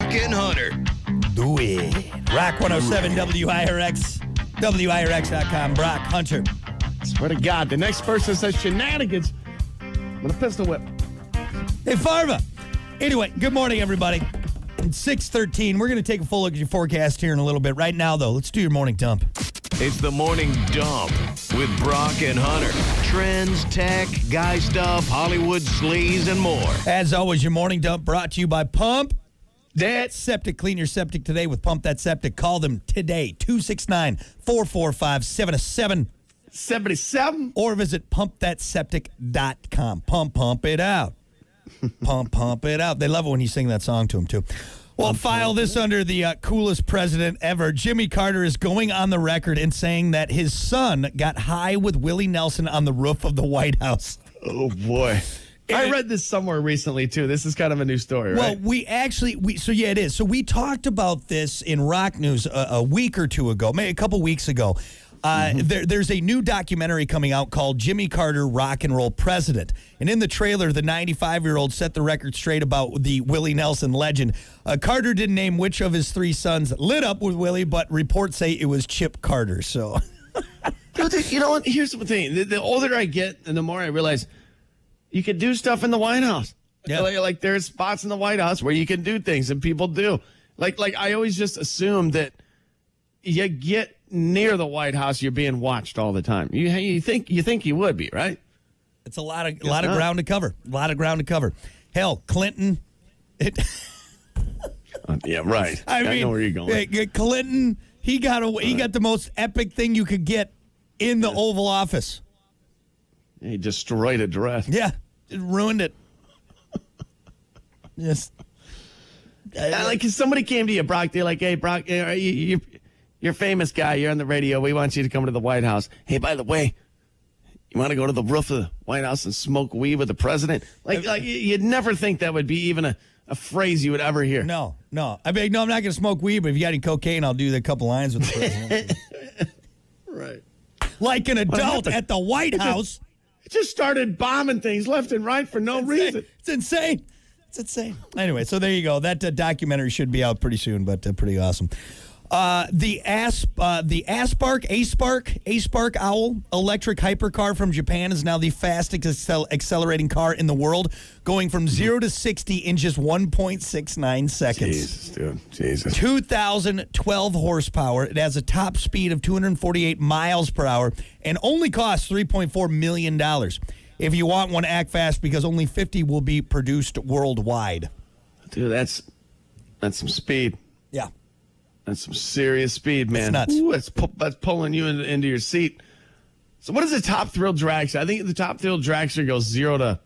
Brock and Hunter. Do it. Rock 107 WIRX, WIRX.com. Brock Hunter. Swear to God, the next person says shenanigans, I'm going to pistol whip. Hey, Farva. Anyway, good morning, everybody. It's 6:13. We're going to take a full look at your forecast here in a little bit. Right now, though, let's do your morning dump. It's the morning dump with Brock and Hunter. Trends, tech, guy stuff, Hollywood sleaze, and more. As always, your morning dump brought to you by Pump That Septic. Clean your septic today with Pump That Septic. Call them today, 269-445-7777. Or visit pumpthatseptic.com. Pump it out. Pump it out. They love it when you sing that song to them, too. Well, file this under the coolest president ever. Jimmy Carter is going on the record and saying that his son got high with Willie Nelson on the roof of the White House. Oh, boy. I read this somewhere recently, too. This is kind of a new story, right? Well, it is. So we talked about this in Rock News a week or two ago, maybe a couple weeks ago. There's a new documentary coming out called Jimmy Carter, Rock and Roll President. And in the trailer, the 95-year-old set the record straight about the Willie Nelson legend. Carter didn't name which of his three sons lit up with Willie, but reports say it was Chip Carter. So, you know what? Here's the thing. The older I get and the more I realize you can do stuff in the White House. Yeah. Like there's spots in the White House where you can do things, and people do. Like I always just assume that you get near the White House, you're being watched all the time. You think you would be, right? it's a lot of ground to cover. A lot of ground to cover. Hell, Clinton. Yeah, right. I mean, know where you're going. Clinton, he got the most epic thing you could get in the Oval Office. He destroyed a dress. Yeah, it ruined it. Yes. Like if somebody came to you, Brock, they're like, "Hey, Brock, you're a famous guy. You're on the radio. We want you to come to the White House. Hey, by the way, you want to go to the roof of the White House and smoke weed with the president?" Like you'd never think that would be even a phrase you would ever hear. No. I mean, no, I'm not going to smoke weed, but if you got any cocaine, I'll do a couple lines with the president. Right. Like an adult at the White House. It just started bombing things left and right for no reason. It's insane. Anyway, so there you go. That documentary should be out pretty soon, but pretty awesome. The A-Spark Owl electric hypercar from Japan is now the fastest accelerating car in the world, going from 0 to 60 in just 1.69 seconds. Jesus, dude. Jesus. 2,012 horsepower. It has a top speed of 248 miles per hour and only costs $3.4 million. If you want one, act fast because only 50 will be produced worldwide. Dude, that's some speed. Yeah. That's some serious speed, man. That's nuts. Ooh, that's pulling you into your seat. So what is the top thrill dragster? I think the top thrill dragster goes 0 to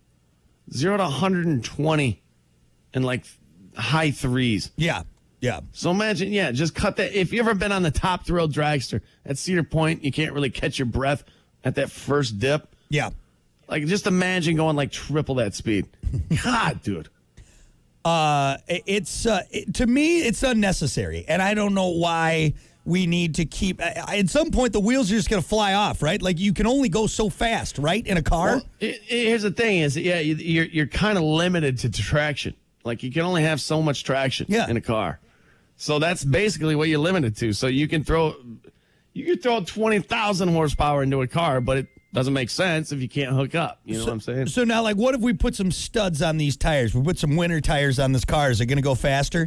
120 in like high threes. Yeah. So imagine, just cut that. If you've ever been on the top thrill dragster at Cedar Point, you can't really catch your breath at that first dip. Yeah. Like, just imagine going like triple that speed. God, dude. To me, it's unnecessary, and I don't know why we need to keep. At some point, the wheels are just going to fly off, right? Like you can only go so fast, right, in a car. Well, here's the thing: you're kind of limited to traction. Like you can only have so much traction in a car, so that's basically what you're limited to. So you can throw 20,000 horsepower into a car, but it doesn't make sense if you can't hook up. You know what I'm saying? So now, like, what if we put some studs on these tires? We put some winter tires on this car. Is it going to go faster?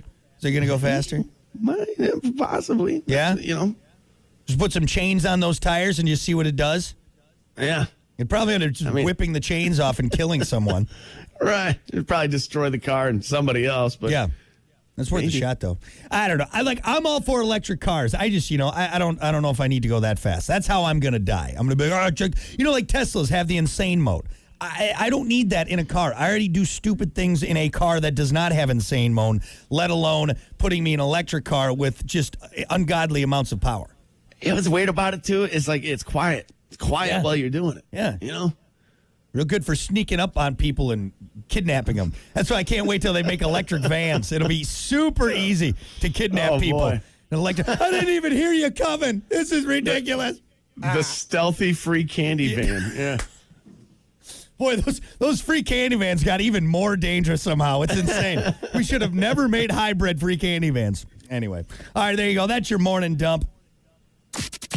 Possibly. Yeah? Just put some chains on those tires and you see what it does? Yeah. You'd probably end up just whipping the chains off and killing someone. Right. It'd probably destroy the car and somebody else. But yeah. That's worth a shot, though. I don't know. I'm all for electric cars. I just, I don't know if I need to go that fast. That's how I'm going to die. I'm going to be like, like Teslas have the insane mode. I don't need that in a car. I already do stupid things in a car that does not have insane mode, let alone putting me in an electric car with just ungodly amounts of power. What's weird about it, too, is like it's quiet. It's quiet while you're doing it. Yeah. Real good for sneaking up on people and kidnapping them. That's why I can't wait till they make electric vans. It'll be super easy to kidnap people. Boy. I didn't even hear you coming. This is ridiculous. The stealthy free candy van. Yeah. Boy, those free candy vans got even more dangerous somehow. It's insane. We should have never made hybrid free candy vans. Anyway. All right, there you go. That's your morning dump.